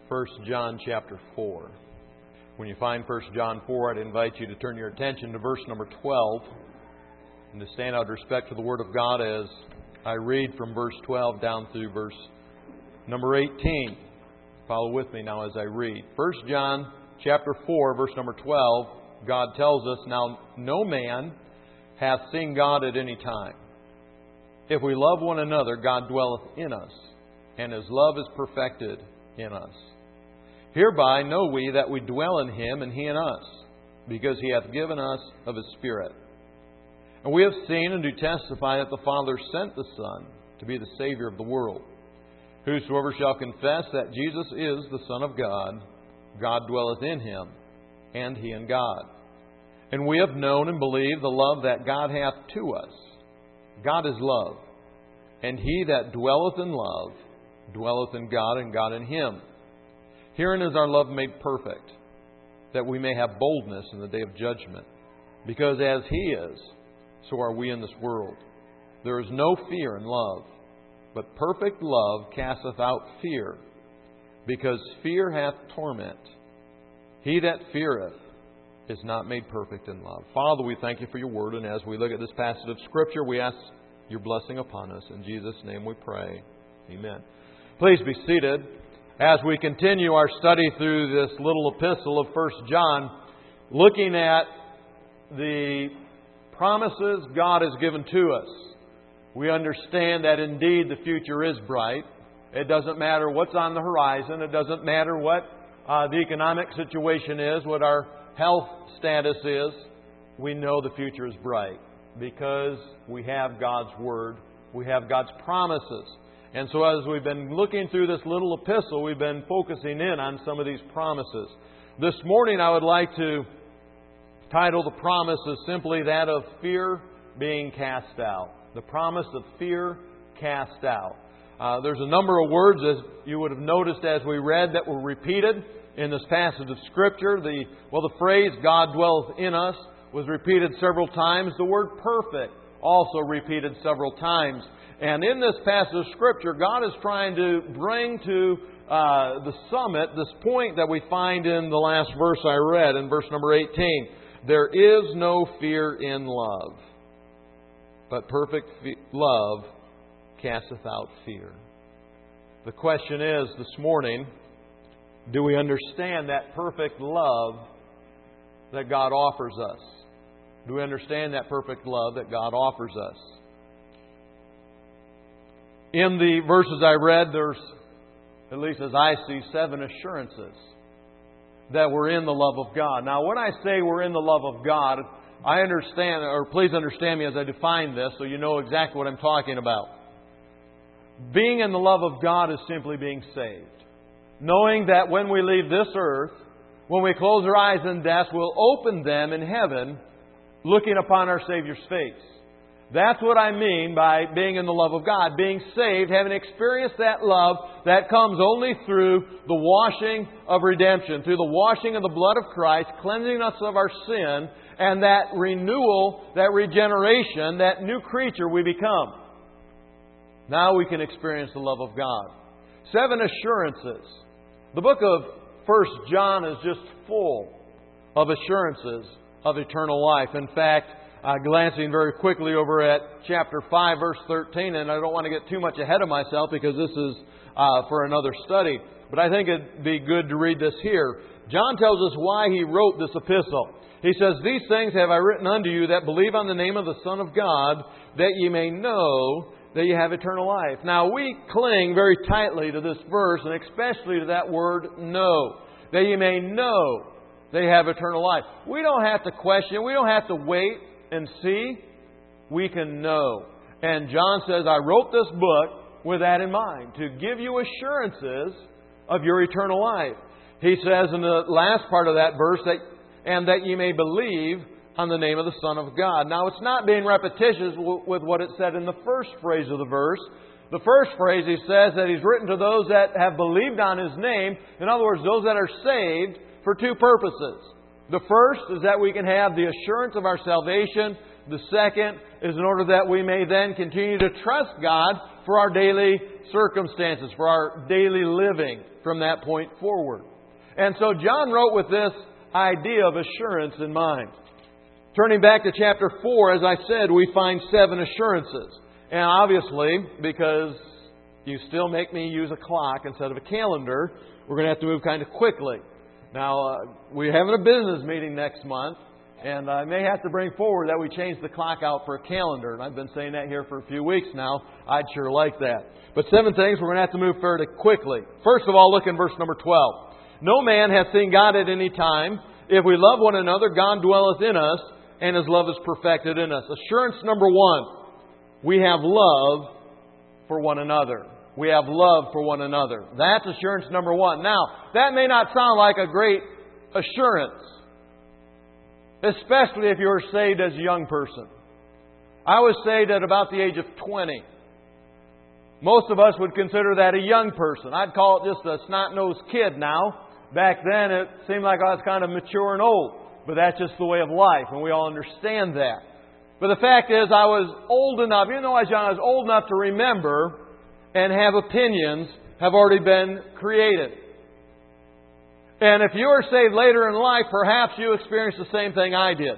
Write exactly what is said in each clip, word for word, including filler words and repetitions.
First John chapter four. When you find First John four, I'd invite you to turn your attention to verse number twelve and to stand out of respect for the Word of God as I read from verse twelve down through verse number eighteen. Follow with me now as I read. First John chapter four, verse number twelve, God tells us, "Now no man hath seen God at any time. If we love one another, God dwelleth in us, and His love is perfected in us. Hereby know we that we dwell in Him, and He in us, because He hath given us of His Spirit. And we have seen and do testify that the Father sent the Son to be the Savior of the world. Whosoever shall confess that Jesus is the Son of God, God dwelleth in Him, and He in God. And we have known and believed the love that God hath to us. God is love, and he that dwelleth in love dwelleth in God, and God in him. Herein is our love made perfect, that we may have boldness in the day of judgment. Because as He is, so are we in this world. There is no fear in love, but perfect love casteth out fear, because fear hath torment. He that feareth is not made perfect in love." Father, we thank You for Your Word, and as we look at this passage of Scripture, we ask Your blessing upon us. In Jesus' name we pray. Amen. Please be seated as we continue our study through this little epistle of First John, looking at the promises God has given to us. We understand that indeed the future is bright. It doesn't matter what's on the horizon. It doesn't matter what uh, the economic situation is, what our health status is. We know the future is bright because we have God's Word. We have God's promises. And so as we've been looking through this little epistle, we've been focusing in on some of these promises. This morning I would like to title the promises simply that of fear being cast out. The promise of fear cast out. Uh, there's a number of words, as you would have noticed as we read, that were repeated in this passage of Scripture. The well, the phrase "God dwelleth in us" was repeated several times. The word "perfect" also repeated several times. And in this passage of Scripture, God is trying to bring to uh, the summit this point that we find in the last verse I read, in verse number eighteen. There is no fear in love, but perfect fe- love casteth out fear. The question is this morning, do we understand that perfect love that God offers us? Do we understand that perfect love that God offers us? In the verses I read, there's, at least as I see, seven assurances that we're in the love of God. Now, when I say we're in the love of God, I understand, or please understand me as I define this so you know exactly what I'm talking about. Being in the love of God is simply being saved. Knowing that when we leave this earth, when we close our eyes in death, we'll open them in heaven, looking upon our Savior's face. That's what I mean by being in the love of God. Being saved, having experienced that love that comes only through the washing of redemption, through the washing of the blood of Christ, cleansing us of our sin, and that renewal, that regeneration, that new creature we become. Now we can experience the love of God. Seven assurances. The book of First John is just full of assurances of eternal life. In fact, Uh, glancing very quickly over at chapter five, verse thirteen, and I don't want to get too much ahead of myself because this is uh, for another study, but I think it'd be good to read this here. John tells us why he wrote this epistle. He says, "These things have I written unto you that believe on the name of the Son of God, that ye may know that ye have eternal life." Now, we cling very tightly to this verse, and especially to that word "know." That ye may know they have eternal life. We don't have to question. We don't have to wait and see. We can know. And John says, I wrote this book with that in mind, to give you assurances of your eternal life. He says in the last part of that verse, that and that ye may believe on the name of the Son of God. Now, it's not being repetitious with what it said in the first phrase of the verse. The first phrase, he says that He's written to those that have believed on His name. In other words, those that are saved for two purposes. The first is that we can have the assurance of our salvation. The second is in order that we may then continue to trust God for our daily circumstances, for our daily living from that point forward. And so John wrote with this idea of assurance in mind. Turning back to chapter four, as I said, we find seven assurances. And obviously, because you still make me use a clock instead of a calendar, we're going to have to move kind of quickly. Now, uh, we're having a business meeting next month, and I may have to bring forward that we change the clock out for a calendar. And I've been saying that here for a few weeks now. I'd sure like that. But seven things, we're going to have to move fairly quickly. First of all, look in verse number twelve. No man hath seen God at any time. If we love one another, God dwelleth in us, and His love is perfected in us. Assurance number one. We have love for one another. We have love for one another. That's assurance number one. Now, that may not sound like a great assurance, especially if you were saved as a young person. I was saved at about the age of twenty. Most of us would consider that a young person. I'd call it just a snot-nosed kid now. Back then, it seemed like I was kind of mature and old. But that's just the way of life, and we all understand that. But the fact is, I was old enough, even though I was young, I was old enough to remember and have opinions have already been created. And if you were saved later in life, perhaps you experienced the same thing I did.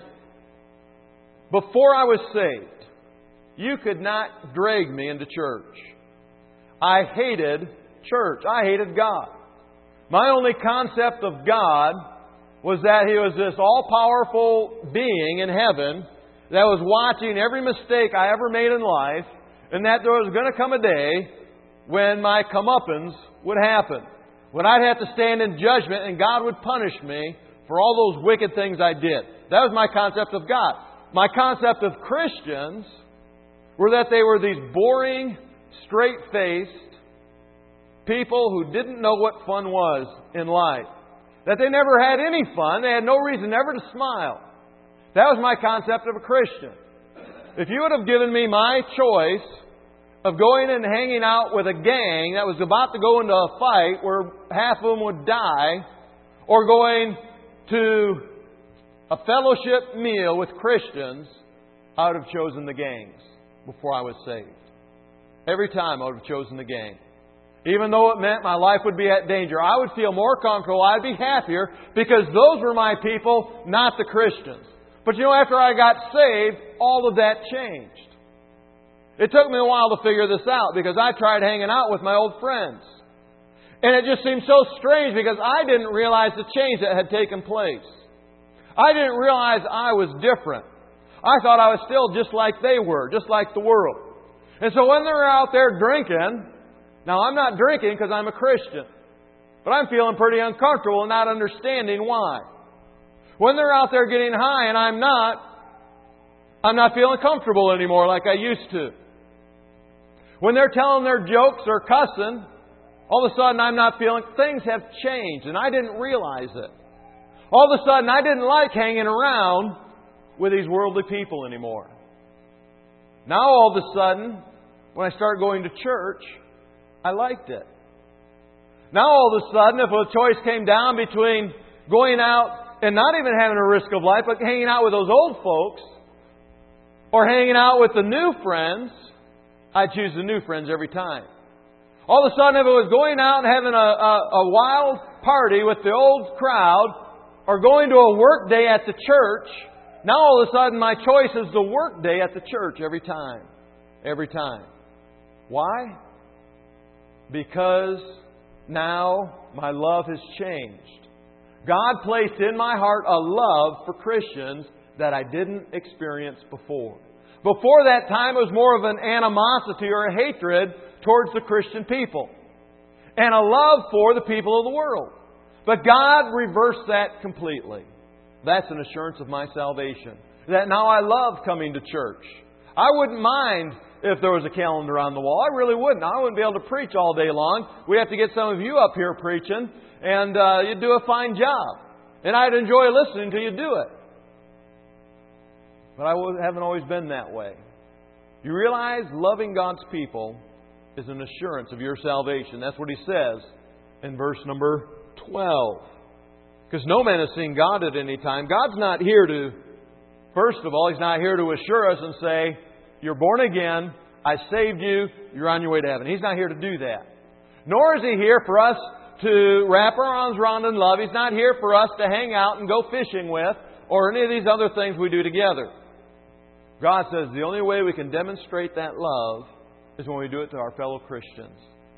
Before I was saved, you could not drag me into church. I hated church. I hated God. My only concept of God was that He was this all-powerful being in heaven that was watching every mistake I ever made in life, and that there was going to come a day when my comeuppance would happen. When I'd have to stand in judgment and God would punish me for all those wicked things I did. That was my concept of God. My concept of Christians were that they were these boring, straight-faced people who didn't know what fun was in life. That they never had any fun. They had no reason ever to smile. That was my concept of a Christian. If you would have given me my choice of going and hanging out with a gang that was about to go into a fight where half of them would die, or going to a fellowship meal with Christians, I would have chosen the gangs before I was saved. Every time I would have chosen the gang. Even though it meant my life would be at danger, I would feel more comfortable, I'd be happier, because those were my people, not the Christians. But you know, after I got saved, all of that changed. It took me a while to figure this out, because I tried hanging out with my old friends. And it just seemed so strange, because I didn't realize the change that had taken place. I didn't realize I was different. I thought I was still just like they were, just like the world. And so when they're out there drinking, now I'm not drinking because I'm a Christian, but I'm feeling pretty uncomfortable and not understanding why. When they're out there getting high and I'm not, I'm not feeling comfortable anymore like I used to. When they're telling their jokes or cussing, all of a sudden I'm not feeling, things have changed and I didn't realize it. All of a sudden I didn't like hanging around with these worldly people anymore. Now all of a sudden, when I start going to church, I liked it. Now all of a sudden, if a choice came down between going out and not even having a risk of life, but hanging out with those old folks, or hanging out with the new friends, I'd choose the new friends every time. All of a sudden, if it was going out and having a, a, a wild party with the old crowd, or going to a work day at the church, now all of a sudden my choice is the work day at the church every time. Every time. Why? Because now my love has changed. God placed in my heart a love for Christians that I didn't experience before. Before that time, it was more of an animosity or a hatred towards the Christian people, and a love for the people of the world. But God reversed that completely. That's an assurance of my salvation. That now I love coming to church. I wouldn't mind if there was a calendar on the wall. I really wouldn't. I wouldn't be able to preach all day long. We have to get some of you up here preaching, and uh, you'd do a fine job. And I'd enjoy listening to you do it. But I haven't always been that way. You realize loving God's people is an assurance of your salvation. That's what He says in verse number twelve. Because no man has seen God at any time. God's not here to, first of all, He's not here to assure us and say, you're born again, I saved you, you're on your way to heaven. He's not here to do that. Nor is He here for us to wrap our arms around in love. He's not here for us to hang out and go fishing with or any of these other things we do together. God says the only way we can demonstrate that love is when we do it to our fellow Christians.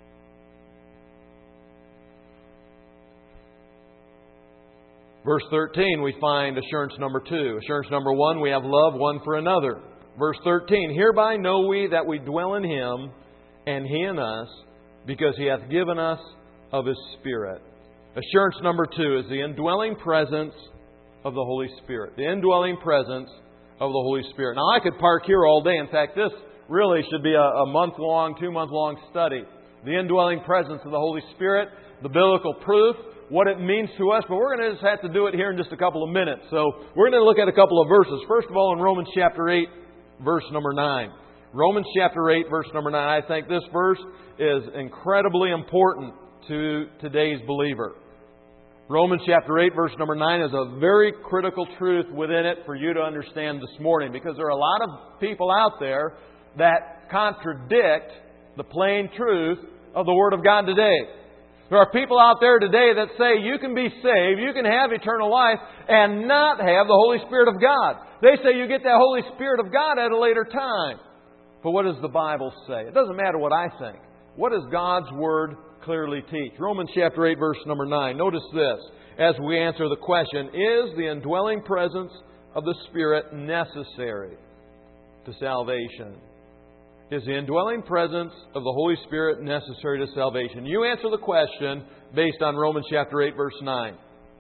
Verse thirteen, we find assurance number two. Assurance number one, we have love one for another. Verse thirteen, hereby know we that we dwell in Him, and He in us, because He hath given us of His Spirit. Assurance number two is the indwelling presence of the Holy Spirit. The indwelling presence of the Holy Spirit. Now, I could park here all day. In fact, this really should be a, a month-long, two-month-long study. The indwelling presence of the Holy Spirit, the biblical proof, what it means to us, but we're going to just have to do it here in just a couple of minutes. So we're going to look at a couple of verses. First of all, in Romans chapter eight, verse number nine. Romans chapter eight, verse number nine. I think this verse is incredibly important to today's believer. Romans chapter eight, verse number nine is a very critical truth within it for you to understand this morning, because there are a lot of people out there that contradict the plain truth of the Word of God today. There are people out there today that say you can be saved, you can have eternal life, and not have the Holy Spirit of God. They say you get that Holy Spirit of God at a later time. But what does the Bible say? It doesn't matter what I think. What does God's Word clearly teach? Romans chapter eight, verse number nine. Notice this as we answer the question, is the indwelling presence of the Spirit necessary to salvation? Is the indwelling presence of the Holy Spirit necessary to salvation? You answer the question based on Romans chapter eight, verse nine.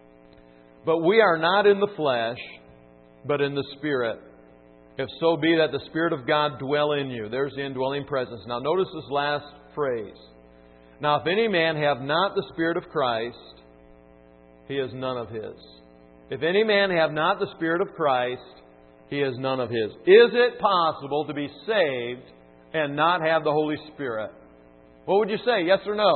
But we are not in the flesh, but in the Spirit. If so be that the Spirit of God dwell in you. There's the indwelling presence. Now notice this last phrase. Now if any man have not the Spirit of Christ, he is none of His. If any man have not the Spirit of Christ, he is none of His. Is it possible to be saved and not have the Holy Spirit? What would you say? Yes or no?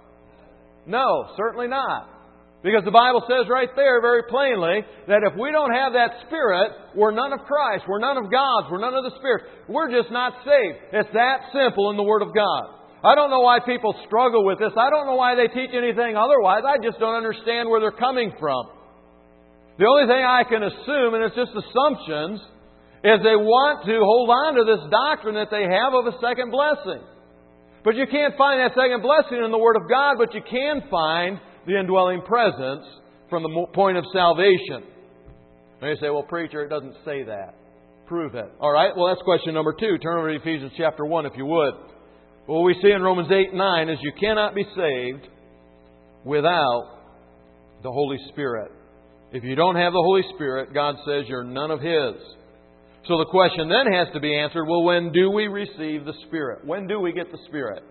No, certainly not. Because the Bible says right there very plainly that if we don't have that Spirit, we're none of Christ, we're none of God's, we're none of the Spirit. We're just not saved. It's that simple in the Word of God. I don't know why people struggle with this. I don't know why they teach anything otherwise. I just don't understand where they're coming from. The only thing I can assume, and it's just assumptions, is they want to hold on to this doctrine that they have of a second blessing. But you can't find that second blessing in the Word of God, but you can find the indwelling presence from the point of salvation. And you say, well, preacher, it doesn't say that. Prove it. All right, well, that's question number two. Turn over to Ephesians chapter one, if you would. What we see in Romans eight nine is you cannot be saved without the Holy Spirit. If you don't have the Holy Spirit, God says you're none of His. So the question then has to be answered, well, when do we receive the Spirit? When do we get the Spirit?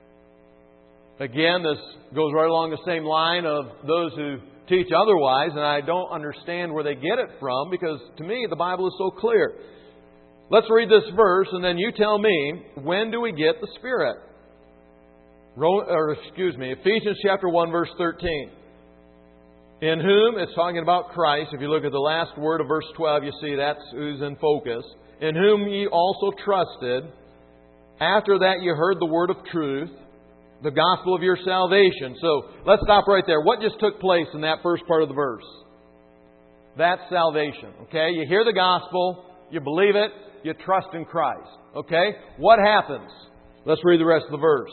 Again, this goes right along the same line of those who teach otherwise, and I don't understand where they get it from, because to me the Bible is so clear. Let's read this verse, and then you tell me, when do we get the Spirit? Or, excuse me, Ephesians chapter one, verse thirteen. In whom, it's talking about Christ. If you look at the last word of verse twelve, you see that's who's in focus. In whom ye also trusted, after that you heard the word of truth, the gospel of your salvation. So, let's stop right there. What just took place in that first part of the verse? That's salvation. Okay? You hear the gospel, you believe it, you trust in Christ. Okay? What happens? Let's read the rest of the verse.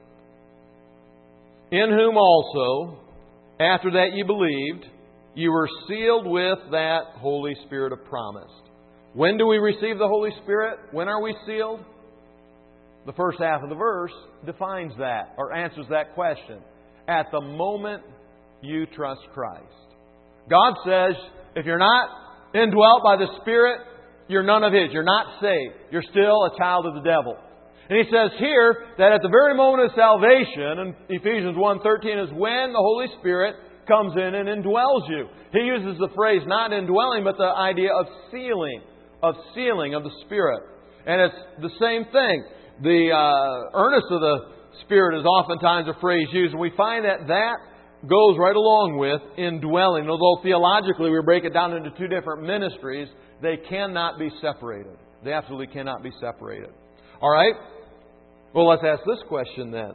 In whom also, after that you believed, you were sealed with that Holy Spirit of promise. When do we receive the Holy Spirit? When are we sealed? The first half of the verse defines that, or answers that question. At the moment you trust Christ. God says, if you're not indwelt by the Spirit, you're none of His. You're not saved. You're still a child of the devil. And He says here that at the very moment of salvation, in Ephesians one thirteen, is when the Holy Spirit comes in and indwells you. He uses the phrase not indwelling, but the idea of sealing, of sealing of the Spirit. And it's the same thing. The uh, earnest of the Spirit is oftentimes a phrase used, and we find that that goes right along with indwelling. Although theologically we break it down into two different ministries, they cannot be separated. They absolutely cannot be separated. All right? Well, let's ask this question then.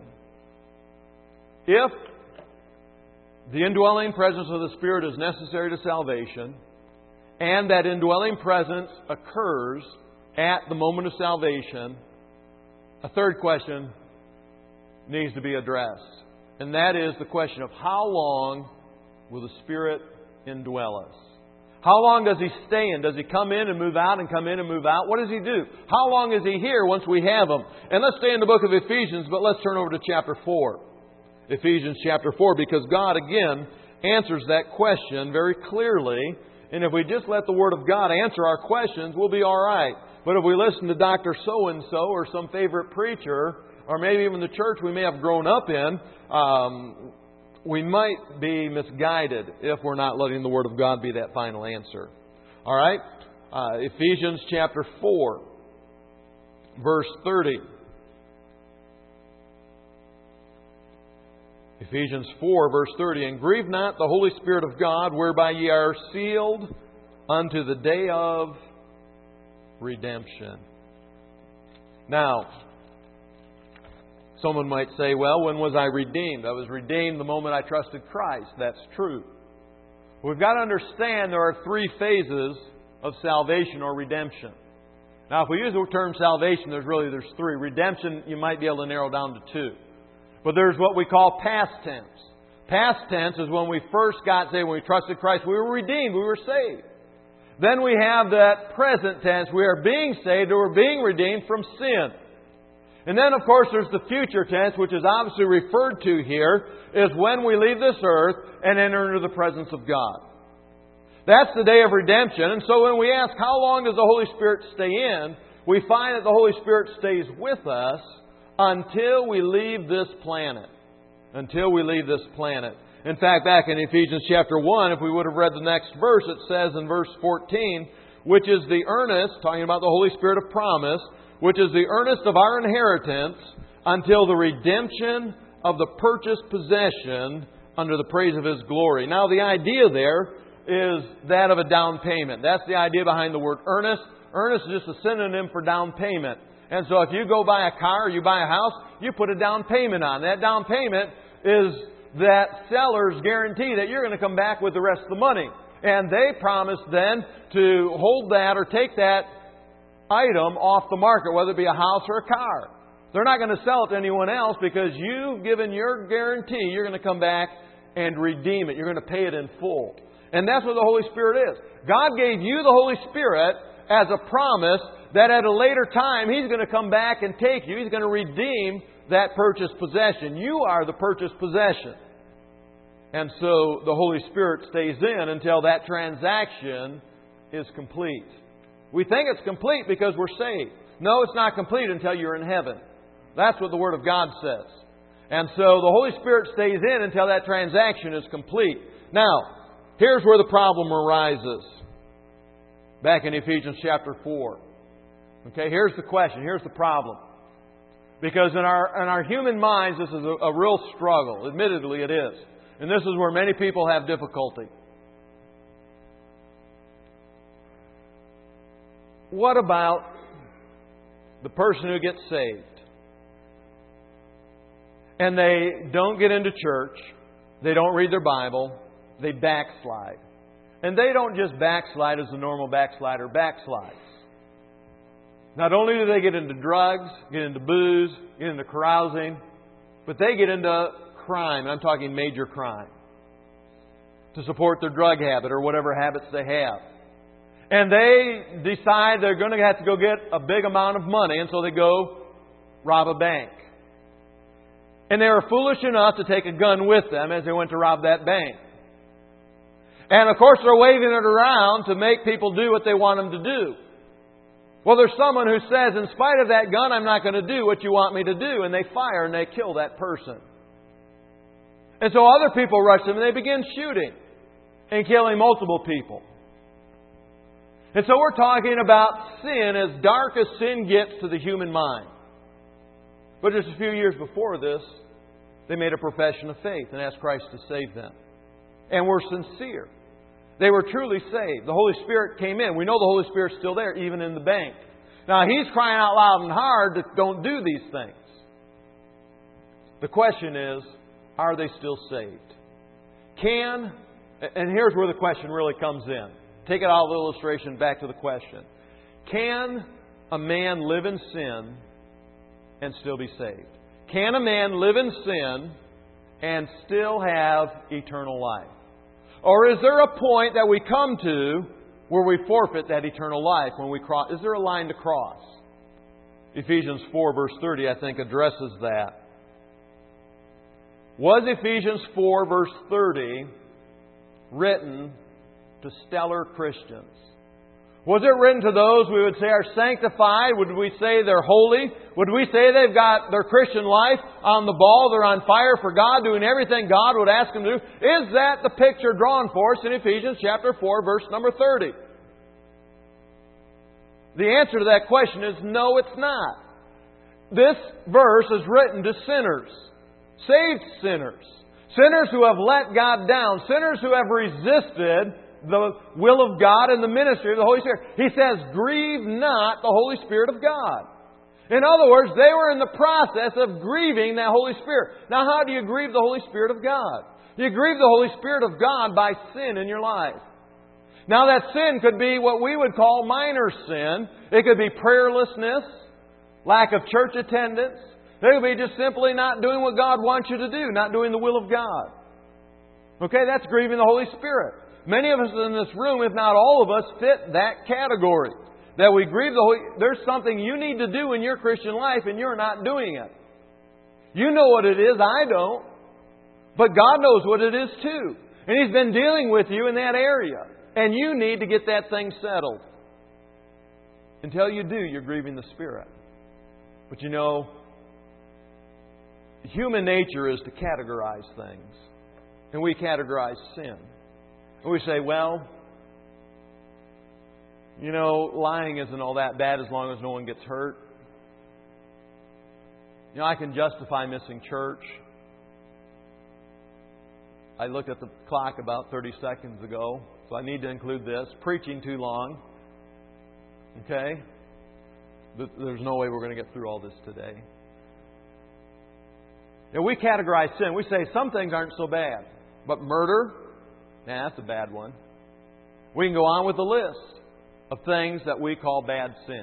If the indwelling presence of the Spirit is necessary to salvation, and that indwelling presence occurs at the moment of salvation, a third question needs to be addressed. And that is the question of how long will the Spirit indwell us? How long does He stay in? Does He come in and move out and come in and move out? What does He do? How long is He here once we have Him? And let's stay in the book of Ephesians, but let's turn over to chapter four. Ephesians chapter four, because God again answers that question very clearly. And if we just let the Word of God answer our questions, we'll be all right. But if we listen to Doctor So-and-so or some favorite preacher, or maybe even the church we may have grown up in, um, we might be misguided if we're not letting the Word of God be that final answer. All right? Uh, Ephesians chapter four, verse thirty. Ephesians four, verse thirty. And grieve not the Holy Spirit of God, whereby ye are sealed unto the day of redemption. Now, someone might say, well, when was I redeemed? I was redeemed the moment I trusted Christ. That's true. We've got to understand there are three phases of salvation or redemption. Now, if we use the term salvation, there's really there's three. Redemption, you might be able to narrow down to two. But there's what we call past tense. Past tense is when we first got saved, when we trusted Christ, we were redeemed, we were saved. Then we have that present tense, we are being saved or we're being redeemed from sin. And then, of course, there's the future tense, which is obviously referred to here, is when we leave this earth and enter into the presence of God. That's the day of redemption. And so when we ask, how long does the Holy Spirit stay in? We find that the Holy Spirit stays with us until we leave this planet. Until we leave this planet. In fact, back in Ephesians chapter one, if we would have read the next verse, it says in verse fourteen, which is the earnest, talking about the Holy Spirit of promise, which is the earnest of our inheritance until the redemption of the purchased possession under the praise of His glory. Now, the idea there is that of a down payment. That's the idea behind the word earnest. Earnest is just a synonym for down payment. And so if you go buy a car or you buy a house, you put a down payment on. That down payment is that seller's guarantee that you're going to come back with the rest of the money. And they promise then to hold that or take that item off the market, whether it be a house or a car. They're not going to sell it to anyone else because you've given your guarantee you're going to come back and redeem it. You're going to pay it in full. And that's what the Holy Spirit is. God gave you the Holy Spirit as a promise that at a later time He's going to come back and take you. He's going to redeem that purchased possession. You are the purchased possession. And so the Holy Spirit stays in until that transaction is complete. We think it's complete because we're saved. No, it's not complete until you're in heaven. That's what the Word of God says. And so the Holy Spirit stays in until that transaction is complete. Now, here's where the problem arises. Back in Ephesians chapter four. Okay, here's the question. Here's the problem. Because in our in our human minds, this is a, a real struggle. Admittedly, it is. And this is where many people have difficulty. What about the person who gets saved? And they don't get into church. They don't read their Bible. They backslide. And they don't just backslide as the normal backslider backslides. Not only do they get into drugs, get into booze, get into carousing, but they get into crime. And I'm talking major crime. To support their drug habit or whatever habits they have. And they decide they're going to have to go get a big amount of money. And so they go rob a bank. And they were foolish enough to take a gun with them as they went to rob that bank. And of course they're waving it around to make people do what they want them to do. Well, there's someone who says, in spite of that gun, I'm not going to do what you want me to do. And they fire and they kill that person. And so other people rush them and they begin shooting and killing multiple people. And so we're talking about sin as dark as sin gets to the human mind. But just a few years before this, they made a profession of faith and asked Christ to save them. And were sincere. They were truly saved. The Holy Spirit came in. We know the Holy Spirit's still there, even in the bank. Now, He's crying out loud and hard that don't do these things. The question is, are they still saved? Can, and here's where the question really comes in. Take it out of the illustration back to the question. Can a man live in sin and still be saved? Can a man live in sin and still have eternal life? Or is there a point that we come to where we forfeit that eternal life when we cross? Is there a line to cross? Ephesians four verse thirty, I think, addresses that. Was Ephesians four verse thirty written to stellar Christians? Was it written to those we would say are sanctified? Would we say they're holy? Would we say they've got their Christian life on the ball? They're on fire for God, doing everything God would ask them to do? Is that the picture drawn for us in Ephesians chapter four, verse number thirty? The answer to that question is no, it's not. This verse is written to sinners, saved sinners, sinners who have let God down, sinners who have resisted the will of God and the ministry of the Holy Spirit. He says, grieve not the Holy Spirit of God. In other words, they were in the process of grieving that Holy Spirit. Now, how do you grieve the Holy Spirit of God? You grieve the Holy Spirit of God by sin in your life. Now, that sin could be what we would call minor sin. It could be prayerlessness, lack of church attendance. It could be just simply not doing what God wants you to do, not doing the will of God. Okay, that's grieving the Holy Spirit. Many of us in this room, if not all of us, fit that category. That we grieve the Holy... There's something you need to do in your Christian life and you're not doing it. You know what it is, I don't. But God knows what it is too. And He's been dealing with you in that area. And you need to get that thing settled. Until you do, you're grieving the Spirit. But you know, human nature is to categorize things. And we categorize sin. And we say, well, you know, lying isn't all that bad as long as no one gets hurt. You know, I can justify missing church. I looked at the clock about thirty seconds ago, so I need to include this. Preaching too long. Okay? There's no way we're going to get through all this today. You know, we categorize sin. We say some things aren't so bad. But murder, nah, that's a bad one. We can go on with the list of things that we call bad sin.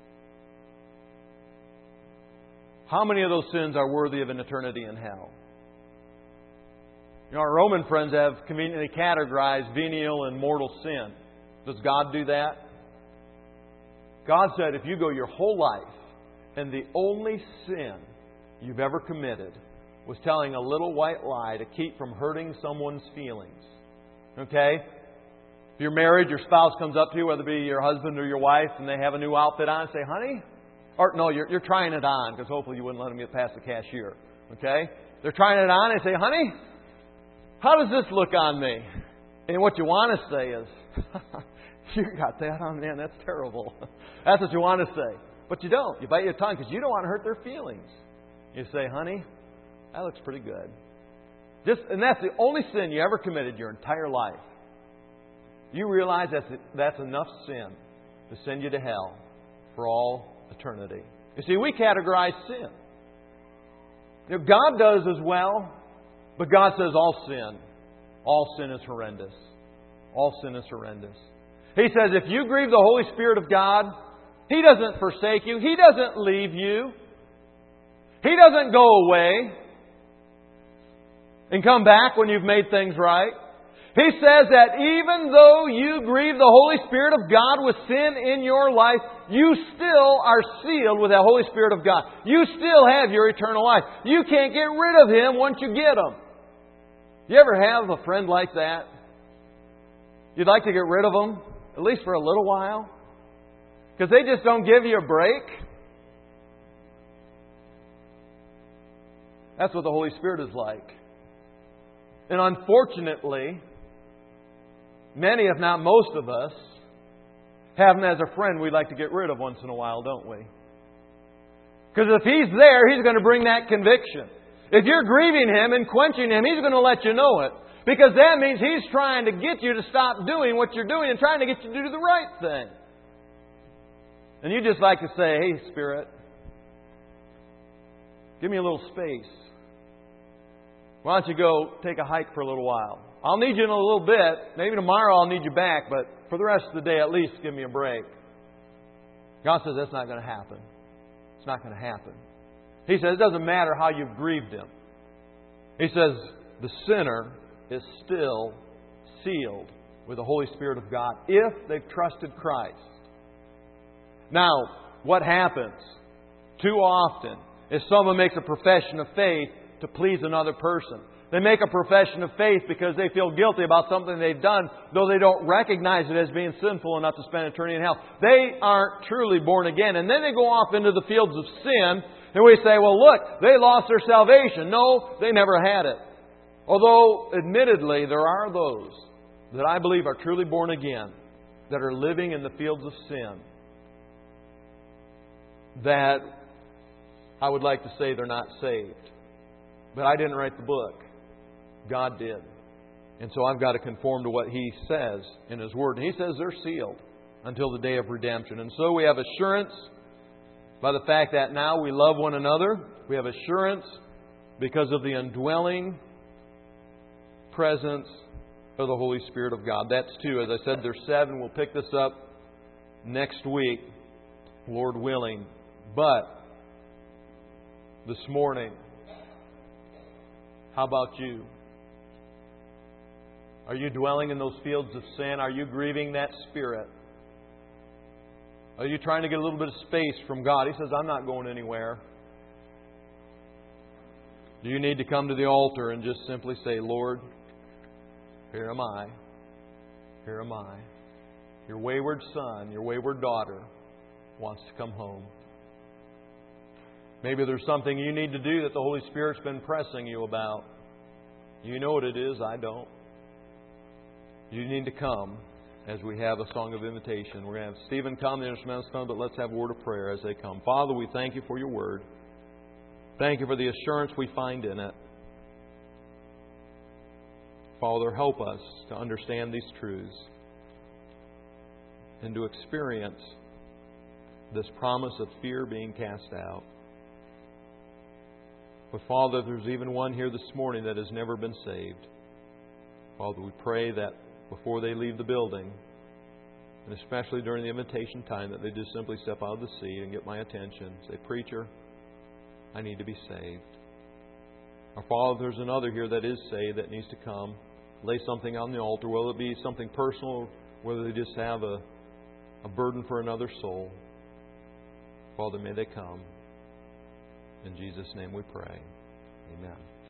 How many of those sins are worthy of an eternity in hell? You know, our Roman friends have conveniently categorized venial and mortal sin. Does God do that? God said if you go your whole life and the only sin you've ever committed was telling a little white lie to keep from hurting someone's feelings. Okay? If you're married, your spouse comes up to you, whether it be your husband or your wife, and they have a new outfit on, say, honey? Or no, you're, you're trying it on, because hopefully you wouldn't let them get past the cashier. Okay? They're trying it on and say, honey, how does this look on me? And what you want to say is, you got that on, man, that's terrible. That's what you want to say. But you don't. You bite your tongue because you don't want to hurt their feelings. You say, honey, that looks pretty good. Just, and that's the only sin you ever committed your entire life. You realize that's, that's enough sin to send you to hell for all eternity. You see, we categorize sin. You know, God does as well, but God says all sin, all sin is horrendous. All sin is horrendous. He says if you grieve the Holy Spirit of God, He doesn't forsake you. He doesn't leave you. He doesn't go away and come back when you've made things right. He says that even though you grieve the Holy Spirit of God with sin in your life, you still are sealed with the Holy Spirit of God. You still have your eternal life. You can't get rid of Him once you get Him. You ever have a friend like that? You'd like to get rid of them, at least for a little while? Because they just don't give you a break? That's what the Holy Spirit is like. And unfortunately, many, if not most of us, have Him as a friend we'd like to get rid of once in a while, don't we? Because if He's there, He's going to bring that conviction. If you're grieving Him and quenching Him, He's going to let you know it. Because that means He's trying to get you to stop doing what you're doing and trying to get you to do the right thing. And you just like to say, hey, Spirit, give me a little space. Why don't you go take a hike for a little while? I'll need you in a little bit. Maybe tomorrow I'll need you back, but for the rest of the day, at least give me a break. God says that's not going to happen. It's not going to happen. He says it doesn't matter how you've grieved Him. He says the sinner is still sealed with the Holy Spirit of God if they've trusted Christ. Now, what happens too often is someone makes a profession of faith to please another person. They make a profession of faith because they feel guilty about something they've done, though they don't recognize it as being sinful enough to spend eternity in hell. They aren't truly born again. And then they go off into the fields of sin, and we say, well, look, they lost their salvation. No, they never had it. Although, admittedly, there are those that I believe are truly born again that are living in the fields of sin that I would like to say they're not saved. But I didn't write the book. God did. And so I've got to conform to what He says in His Word. And He says they're sealed until the day of redemption. And so we have assurance by the fact that now we love one another. We have assurance because of the indwelling presence of the Holy Spirit of God. That's two. As I said, there's seven. We'll pick this up next week, Lord willing. But this morning, how about you? Are you dwelling in those fields of sin? Are you grieving that Spirit? Are you trying to get a little bit of space from God? He says, I'm not going anywhere. Do you need to come to the altar and just simply say, Lord, here am I. Here am I. Your wayward son, your wayward daughter wants to come home. Maybe there's something you need to do that the Holy Spirit's been pressing you about. You know what it is, I don't. You need to come as we have a song of invitation. We're going to have Stephen come, the instrumentals come, but let's have a word of prayer as they come. Father, we thank You for Your Word. Thank You for the assurance we find in it. Father, help us to understand these truths and to experience this promise of fear being cast out. But Father, there's even one here this morning that has never been saved. Father, we pray that before they leave the building, and especially during the invitation time, that they just simply step out of the seat and get my attention. Say, Preacher, I need to be saved. Our Father, there's another here that is saved that needs to come. Lay something on the altar, whether it be something personal, whether they just have a, a burden for another soul. Father, may they come. In Jesus' name we pray. Amen.